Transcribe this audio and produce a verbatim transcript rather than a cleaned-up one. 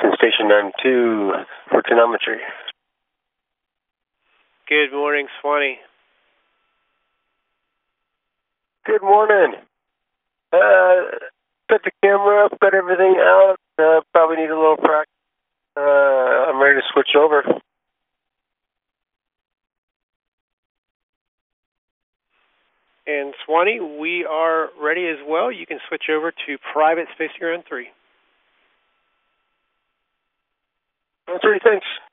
Houston Station nine two for tonometry. Good morning, Swanee. Good morning. Uh, set the camera up, got everything out. Uh, probably need a little practice. Uh, I'm ready to switch over. And Swanee, we are ready as well. You can switch over to private Space Ground three. Three, thanks.